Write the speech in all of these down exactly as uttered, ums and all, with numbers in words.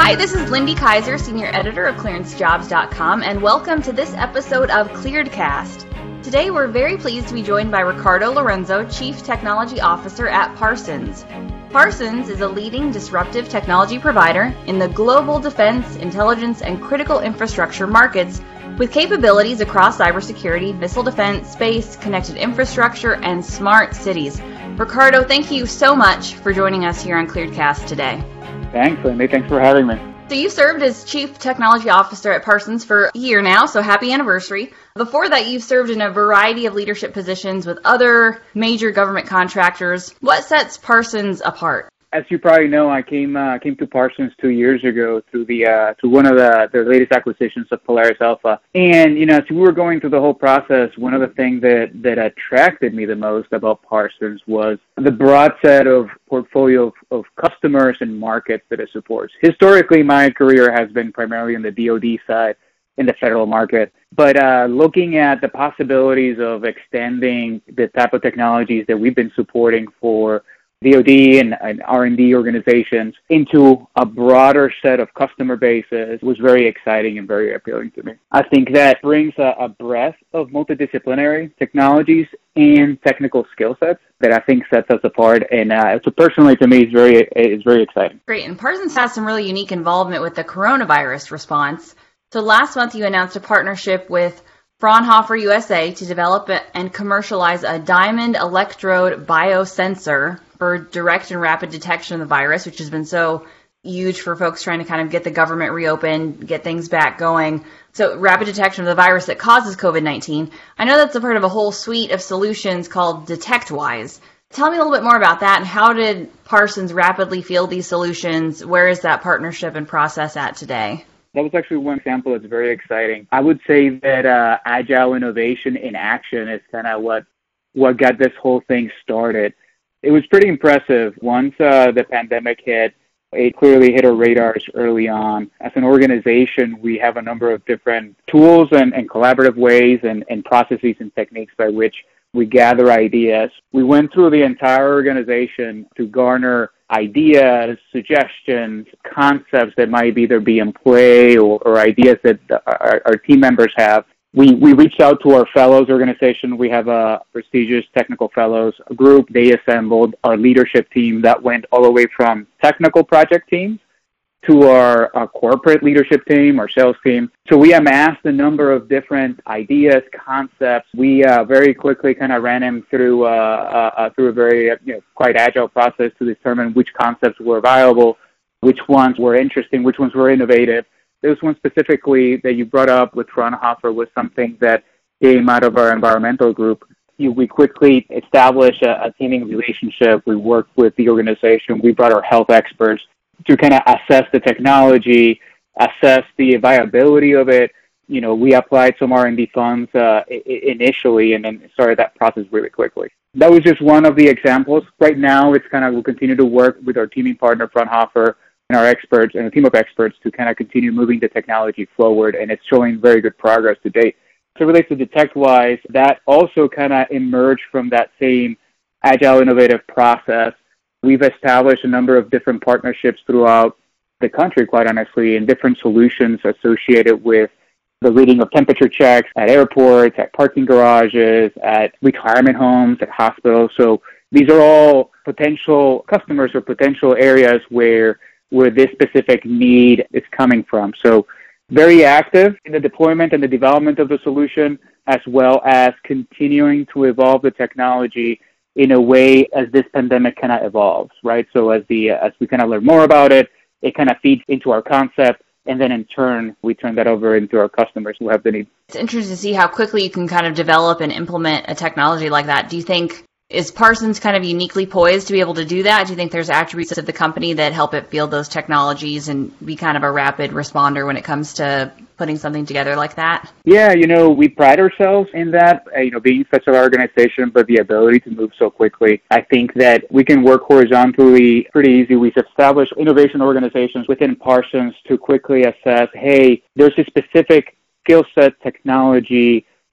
Hi, this is Lindy Kaiser, Senior Editor of Clearance Jobs dot com, and welcome to this episode of ClearedCast. Today, we're very pleased to be joined by Ricardo Lorenzo, Chief Technology Officer at Parsons. Parsons is a leading disruptive technology provider in the global defense, intelligence, and critical infrastructure markets with capabilities across cybersecurity, missile defense, space, connected infrastructure, and smart cities. Ricardo, thank you so much for joining us here on ClearedCast today. Thanks, Lindy. Thanks for having me. So you served as Chief Technology Officer at Parsons for a year now, so happy anniversary. Before that, you've served in a variety of leadership positions with other major government contractors. What sets Parsons apart? As you probably know, I came uh, came to Parsons two years ago through the uh, through one of the the latest acquisitions of Polaris Alpha. And you know, as we were going through the whole process, one of the things that that attracted me the most about Parsons was the broad set of portfolio of, of customers and markets that it supports. Historically, my career has been primarily in the D O D side, in the federal market. But uh, looking at the possibilities of extending the type of technologies that we've been supporting for D O D and, and R and D organizations into a broader set of customer bases was very exciting and very appealing to me. I think that brings a, a breadth of multidisciplinary technologies and technical skill sets that I think sets us apart. And uh, so personally, to me, it's very, it's very exciting. Great. And Parsons has some really unique involvement with the coronavirus response. So last month, you announced a partnership with Fraunhofer U S A to develop and commercialize a diamond electrode biosensor for direct and rapid detection of the virus, which has been so huge for folks trying to kind of get the government reopened, get things back going. So rapid detection of the virus that causes COVID nineteen. I know that's a part of a whole suite of solutions called DetectWise. Tell me a little bit more about that, and how did Parsons rapidly field these solutions? Where is that partnership and process at today? That was actually one example that's very exciting. I would say that uh, agile innovation in action is kind of what what got this whole thing started. It was pretty impressive. Once uh, the pandemic hit, it clearly hit our radars early on. As an organization, we have a number of different tools and, and collaborative ways and, and processes and techniques by which we gather ideas. We went through the entire organization to garner ideas, suggestions, concepts that might either be in play or, or ideas that our, our team members have. We we reached out to our fellows organization. We have a prestigious technical fellows group. They assembled our leadership team that went all the way from technical project teams to our, our corporate leadership team, our sales team. So we amassed a number of different ideas, concepts. We uh, very quickly kind of ran them through uh, uh, through a very uh, you know, quite agile process to determine which concepts were viable, which ones were interesting, which ones were innovative. This one specifically that you brought up with Fraunhofer was something that came out of our environmental group. We quickly established a, a teaming relationship. We worked with the organization. We brought our health experts to kind of assess the technology, assess the viability of it. You know, we applied some R and D funds uh, initially and then started that process really quickly. That was just one of the examples. Right now, it's kind of, we'll continue to work with our teaming partner, Fraunhofer, and our experts and a team of experts to kind of continue moving the technology forward, and it's showing very good progress to date. So it relates to DetectWise, that also kind of emerged from that same agile innovative process. We've established a number of different partnerships throughout the country, quite honestly, and different solutions associated with the reading of temperature checks at airports, at parking garages, at retirement homes, at hospitals. So these are all potential customers or potential areas where where this specific need is coming from. So very active in the deployment and the development of the solution, as well as continuing to evolve the technology in a way as this pandemic kind of evolves, right? So as the as we kind of learn more about it, it kind of feeds into our concept, and then in turn, we turn that over into our customers who have the need. It's interesting to see how quickly you can kind of develop and implement a technology like that. Do you think, is Parsons kind of uniquely poised to be able to do that? Do you think there's attributes of the company that help it field those technologies and be kind of a rapid responder when it comes to putting something together like that? Yeah, you know, we pride ourselves in that, uh, you know, being such an organization, but the ability to move so quickly. I think that we can work horizontally pretty easy. We've established innovation organizations within Parsons to quickly assess, hey, there's a specific skill set, technology,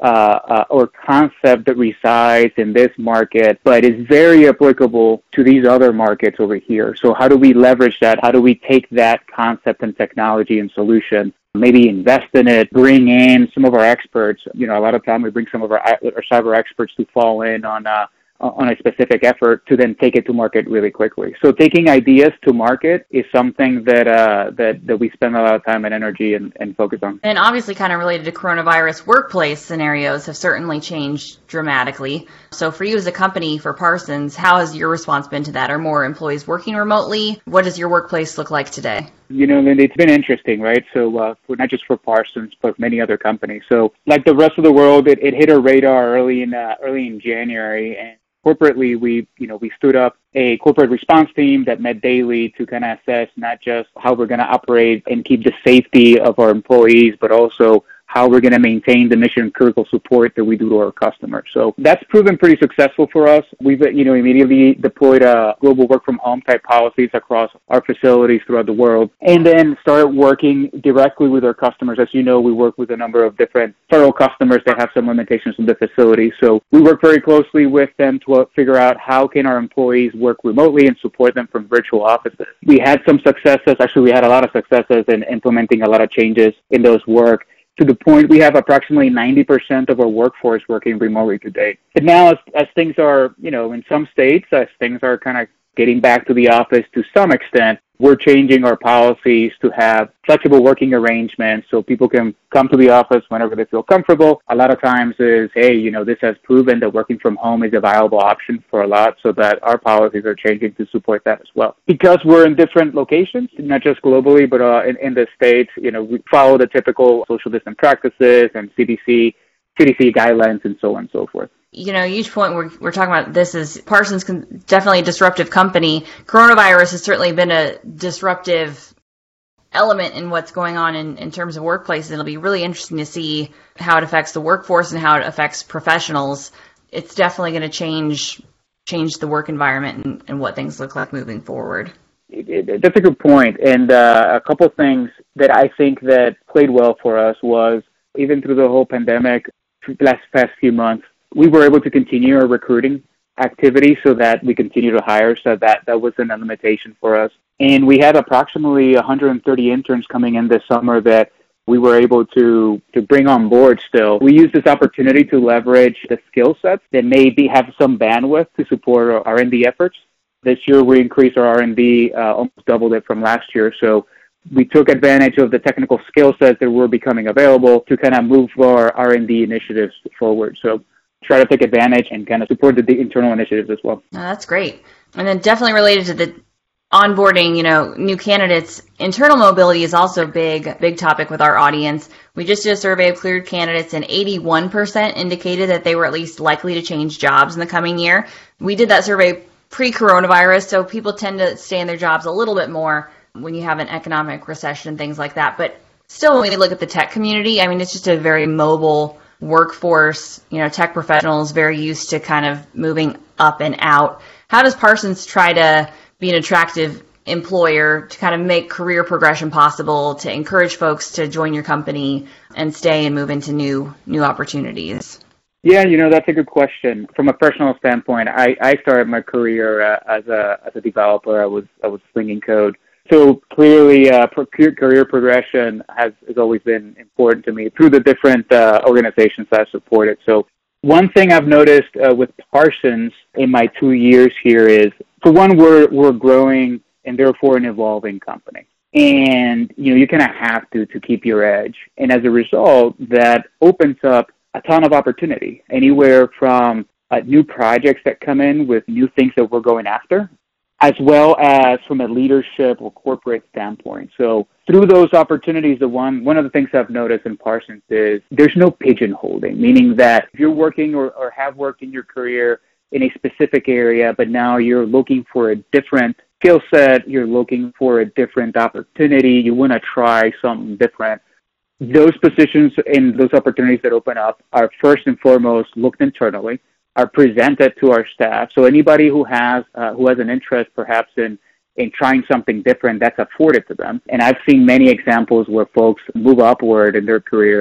uh, uh, or concept that resides in this market, but is very applicable to these other markets over here. So how do we leverage that? How do we take that concept and technology and solution, maybe invest in it, bring in some of our experts? You know, a lot of time we bring some of our, our cyber experts to fall in on uh, on a specific effort to then take it to market really quickly. So taking ideas to market is something that uh, that, that we spend a lot of time and energy and, and focus on. And obviously kind of related to coronavirus, workplace scenarios have certainly changed dramatically. So for you as a company, for Parsons, how has your response been to that? Are more employees working remotely? What does your workplace look like today? You know, Linda, it's been interesting, right? So uh, for, not just for Parsons, but many other companies. So like the rest of the world, it, it hit our radar early in uh, early in January, and corporately, we, you know, we stood up a corporate response team that met daily to kind of assess not just how we're going to operate and keep the safety of our employees, but also how we're going to maintain the mission critical support that we do to our customers. So that's proven pretty successful for us. We've, you know, immediately deployed a global work from home type policies across our facilities throughout the world, and then started working directly with our customers. As you know, we work with a number of different federal customers that have some limitations in the facility. So we work very closely with them to figure out how can our employees work remotely and support them from virtual offices. We had some successes. Actually, we had a lot of successes in implementing a lot of changes in those work, to the point we have approximately ninety percent of our workforce working remotely today. But now as, as things are, you know, in some states, as things are kind of getting back to the office to some extent, we're changing our policies to have flexible working arrangements so people can come to the office whenever they feel comfortable. A lot of times is, hey, you know, this has proven that working from home is a viable option for a lot, so that our policies are changing to support that as well. Because we're in different locations, not just globally, but uh, in, in the States, you know, we follow the typical social distance practices and C D C, C D C guidelines and so on and so forth. You know, each point we're, we're talking about this is Parsons, con- definitely a disruptive company. Coronavirus has certainly been a disruptive element in what's going on in, in terms of workplaces. It'll be really interesting to see how it affects the workforce and how it affects professionals. It's definitely going to change change the work environment and, and what things look like moving forward. It, it, that's a good point. And uh, a couple of things that I think that played well for us was, even through the whole pandemic, the last past few months, we were able to continue our recruiting activity so that we continue to hire, so that that wasn't a limitation for us. And we had approximately one hundred thirty interns coming in this summer that we were able to, to bring on board still. We used this opportunity to leverage the skill sets that maybe have some bandwidth to support our R and D efforts. This year we increased our R and D, uh, almost doubled it from last year. So we took advantage of the technical skill sets that were becoming available to kind of move our R and D initiatives forward. So try to take advantage and kind of support the, the internal initiatives as well. Oh, that's great. And then definitely related to the onboarding, you know, new candidates, internal mobility is also a big, big topic with our audience. We just did a survey of cleared candidates, and eighty-one percent indicated that they were at least likely to change jobs in the coming year. We did that survey pre-coronavirus, so people tend to stay in their jobs a little bit more when you have an economic recession and things like that. But still, when we look at the tech community, I mean, it's just a very mobile workforce. You know, tech professionals very used to kind of moving up and out. How does Parsons try to be an attractive employer to kind of make career progression possible, to encourage folks to join your company and stay and move into new new opportunities? Yeah, you know, that's a good question. From a personal standpoint, I, I started my career uh, as a as a developer. I was I was slinging code. So clearly, uh, career progression has, has always been important to me through the different uh, organizations I've supported. So one thing I've noticed uh, with Parsons in my two years here is, for one, we're we're growing and therefore an evolving company. And, you know, you kind of have to to keep your edge. And as a result, that opens up a ton of opportunity, anywhere from uh, new projects that come in with new things that we're going after, as well as from a leadership or corporate standpoint. So through those opportunities, the one one of the things I've noticed in Parsons is there's no pigeonholing, meaning that if you're working or, or have worked in your career in a specific area, but now you're looking for a different skill set, you're looking for a different opportunity, you want to try something different, those positions and those opportunities that open up are first and foremost looked internally, are presented to our staff. So anybody who has uh, who has an interest perhaps in, in trying something different, that's afforded to them. And I've seen many examples where folks move upward in their career,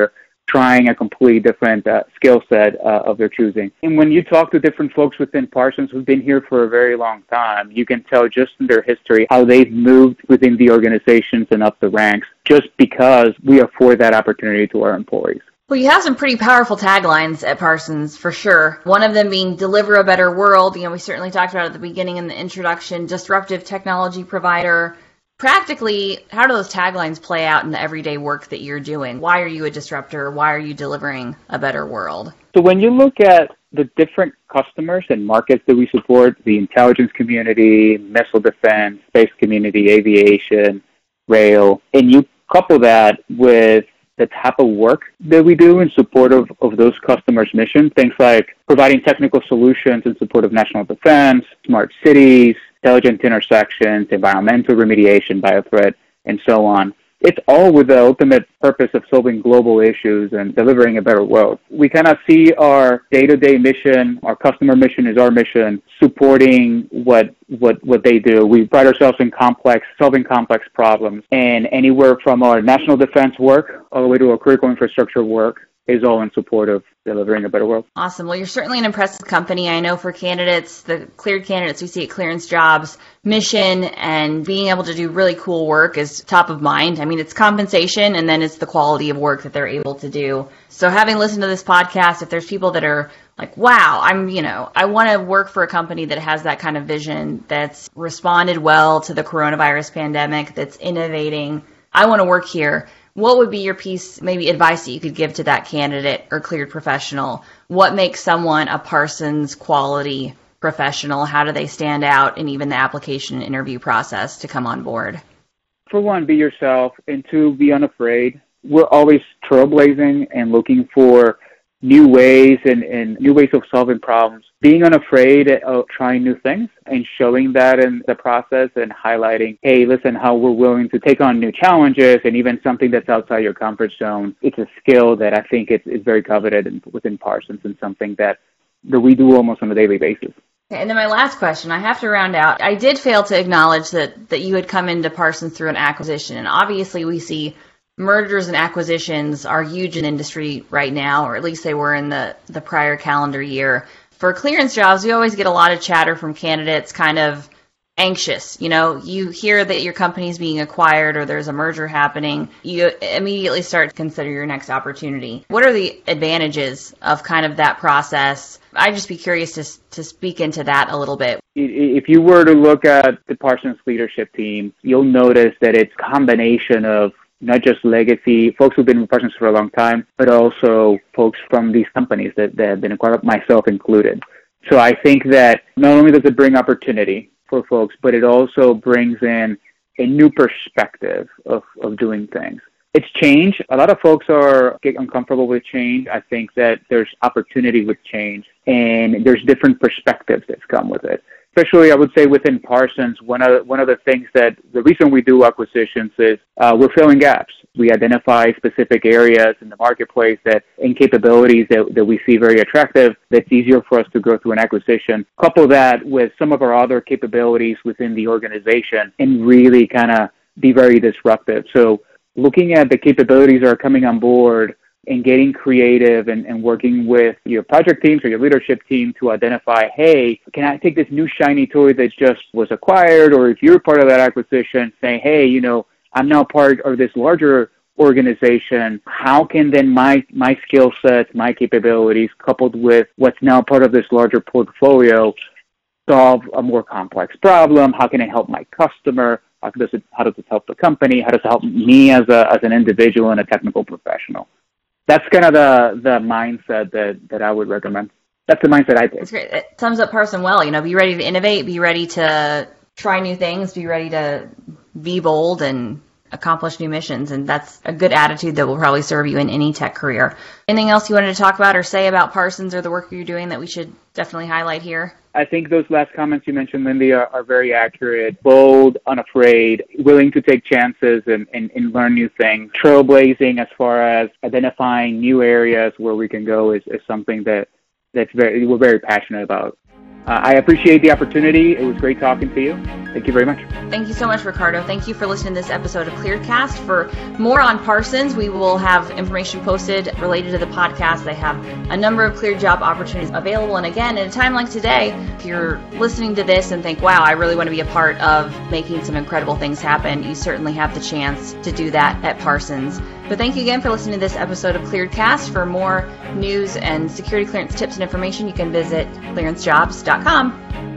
trying a completely different uh, skill set uh, of their choosing. And when you talk to different folks within Parsons who've been here for a very long time, you can tell just in their history how they've moved within the organizations and up the ranks just because we afford that opportunity to our employees. Well, you have some pretty powerful taglines at Parsons, for sure. One of them being deliver a better world. You know, we certainly talked about it at the beginning in the introduction, disruptive technology provider. Practically, how do those taglines play out in the everyday work that you're doing? Why are you a disruptor? Why are you delivering a better world? So when you look at the different customers and markets that we support, the intelligence community, missile defense, space community, aviation, rail, and you couple that with the type of work that we do in support of, of those customers' mission, things like providing technical solutions in support of national defense, smart cities, intelligent intersections, environmental remediation, biothreat, and so on. It's all with the ultimate purpose of solving global issues and delivering a better world. We kind of see our day-to-day mission, our customer mission is our mission, supporting what what what they do. We pride ourselves in complex, solving complex problems, and anywhere from our national defense work all the way to our critical infrastructure work is all in support of delivering a better world. Awesome. Well, you're certainly an impressive company. I know for candidates, the cleared candidates we see at Clearance Jobs, mission and being able to do really cool work is top of mind. I mean, it's compensation and then it's the quality of work that they're able to do. So having listened to this podcast, if there's people that are like, wow, I'm, you know, I want to work for a company that has that kind of vision, that's responded well to the coronavirus pandemic, that's innovating, I want to work here. What would be your piece, maybe advice that you could give to that candidate or cleared professional? What makes someone a Parsons quality professional? How do they stand out in even the application and interview process to come on board? For one, be yourself, and two, be unafraid. We're always trailblazing and looking for new ways and, and new ways of solving problems. Being unafraid of trying new things and showing that in the process and highlighting, hey, listen, how we're willing to take on new challenges and even something that's outside your comfort zone. It's a skill that I think is, is very coveted in, within Parsons and something that, that we do almost on a daily basis. And then my last question, I have to round out. I did fail to acknowledge that, that you had come into Parsons through an acquisition. And obviously we see mergers and acquisitions are huge in industry right now, or at least they were in the, the prior calendar year. For clearance jobs, we always get a lot of chatter from candidates kind of anxious. You know, you hear that your company's being acquired or there's a merger happening, you immediately start to consider your next opportunity. What are the advantages of kind of that process? I'd just be curious to to speak into that a little bit. If you were to look at the Parsons leadership team, you'll notice that it's a combination of not just legacy, folks who've been with Parsons for a long time, but also folks from these companies that, that have been acquired, myself included. So I think that not only does it bring opportunity for folks, but it also brings in a new perspective of, of doing things. It's change. A lot of folks are get uncomfortable with change. I think that there's opportunity with change, and there's different perspectives that come with it. Especially, I would say, within Parsons, one of one of the things that the reason we do acquisitions is uh, we're filling gaps. We identify specific areas in the marketplace that and capabilities that, that we see very attractive. That's easier for us to grow through an acquisition. Couple that with some of our other capabilities within the organization, and really kind of be very disruptive. So, looking at the capabilities that are coming on board and getting creative and, and working with your project teams or your leadership team to identify, hey, can I take this new shiny toy that just was acquired? Or if you're part of that acquisition, say, hey, you know, I'm now part of this larger organization. How can then my, my skill sets, my capabilities, coupled with what's now part of this larger portfolio, solve a more complex problem? How can it help my customer? How does it, how does it help the company? How does it help me as a as an individual and a technical professional? That's kind of the, the mindset that, that I would recommend. That's the mindset I take. That's great. It sums up Parson well. You know, be ready to innovate, be ready to try new things, be ready to be bold and accomplish new missions. And that's a good attitude that will probably serve you in any tech career. Anything else you wanted to talk about or say about Parsons or the work you're doing that we should definitely highlight here? I think those last comments you mentioned, Lindy, are, are very accurate. Bold, unafraid, willing to take chances and, and, and learn new things. Trailblazing as far as identifying new areas where we can go is, is something that that's very we're very passionate about. Uh, I appreciate the opportunity. It was great talking to you. Thank you very much. Thank you so much, Ricardo. Thank you for listening to this episode of ClearedCast. For more on Parsons, we will have information posted related to the podcast. They have a number of cleared job opportunities available. And again, at a time like today, if you're listening to this and think, wow, I really want to be a part of making some incredible things happen, you certainly have the chance to do that at Parsons. But thank you again for listening to this episode of ClearedCast. For more news and security clearance tips and information, you can visit clearance jobs dot com.